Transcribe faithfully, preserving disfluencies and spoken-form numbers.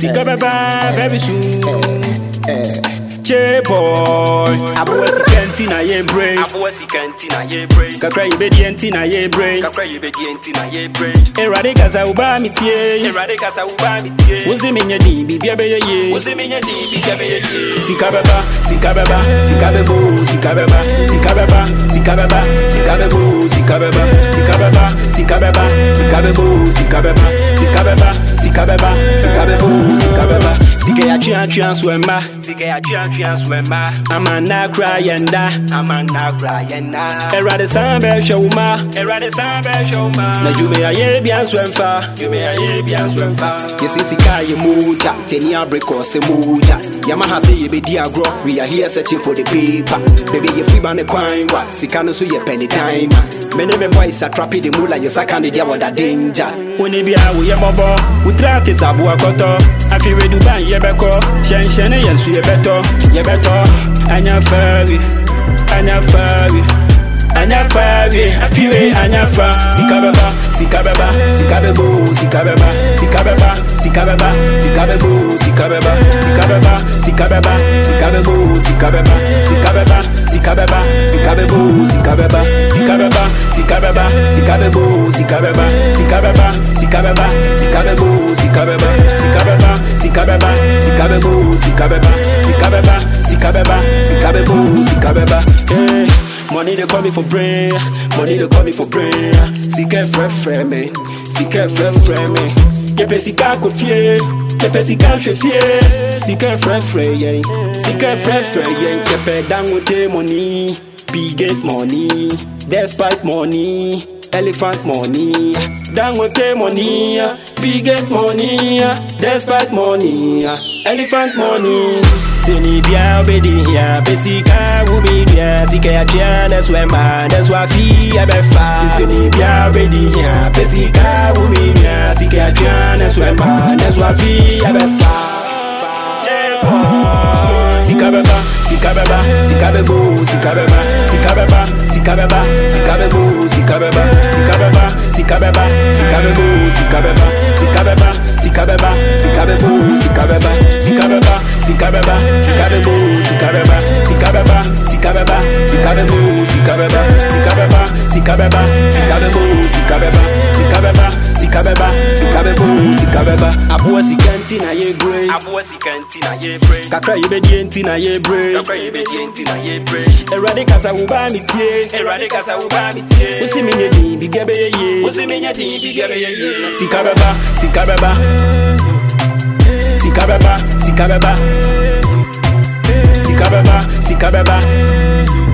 Sika baba very soon. Che boy, abuwa sikenti na ye brain. Abuwa sikenti na ye brain. Kakra ibedi enti na ye brain. Kakra ibedi enti na ye brain. Erade kasa uba mitie. Erade kasa uba mitie. Uzi minya di bibia be ye. Uzi minya di bibia be ye. Sika baba, sika baba, sika bebo, sika baba, sika baba, sika baba, sika bebo, sika baba, sika baba, sika baba, sika bebo, sika baba, sika baba, sika baba, sika bebo, sika baba. Sika ya twan twan swemba. Sika ya twan twan swemba. Ama na cry yenda. Ama na cry yenda. Erade sambe showma. Erade sambe showma. Na jume ya ye bian swemfa. Jume ya ye bian swemfa. Yesi sika ye muja. Teni abreko se muja. Yamaha say ye be di agro. We are here searching for the paper. Baby ye free ban the crime wa. Sika no so ye penny time. Many me boys are trapping the mula. Yes I can't deal with that danger. When they be out ye bobo. We try to sabu akoto. I feel we do ban ye beko. Shen shen yen su ye beto. Ye beto. Anya fairy. Anya fairy. Anya fairy. I feel it. Anya fa. Sika baba. Sika baba. Sika bebo. Sika baba. Sika baba. Sika baba. Sika bebo. Sika baba. Sika baba. Sika baba. Sika bebo. Sika baba. Sika baba. Sika baba. Sika bebo. Sika baba. Sika baba. Sika baba. Sika bebo. Sika baba. Sika baba. Sika baba. Sika bebo. Sika baba. Sika baba. Sika baba. Sika bebo. Sika baba. Sika baba. Sika baba. Sika bebo. Sika baba. Eh. Money they call me for brain. Money they call me for brain. Sika frère frère me. Sika frère frère me. Yepe sika kofie. Yepe sika chefie. Sika frère frère yen. Sika frère frère yen. Yepe dangote money. Big get money. Despite money. Elephant money. Dangote money. Big get money. Despite money. Elephant money. Seni bia obedi ya besika wubi bia sika ya chia that's where man that's why fi abefa. Seni bia obedi ya besika wubi bia sika ya chia that's where man that's why fi abefa. Sika baba, sika baba, sika bebo, sika baba, sika baba, sika baba, sika bebo, sika baba, sika baba, sika baba, sika bebo, sika baba, sika baba, sika baba, sika bebo, sika baba, sika baba, sika baba, sika bebo, sika baba, sika baba, sika baba, sika bebo, sika baba, sika baba, sika baba, sika bebo, sika baba, sika baba, sika baba, sika bebo, sika baba. Abuwa sikenti na ye grey. Abuwa sikenti na ye brain. Kakra ibedi enti na ye brain. Kakra ibedi enti na ye brain. Erade kasa uba mitie. Erade kasa uba mitie. Usi minye di bigebe ye ye. Usi minya di bigebe ye ye. Sika baba, sika baba. Sika baba, sika baba. Sika baba, sika baba.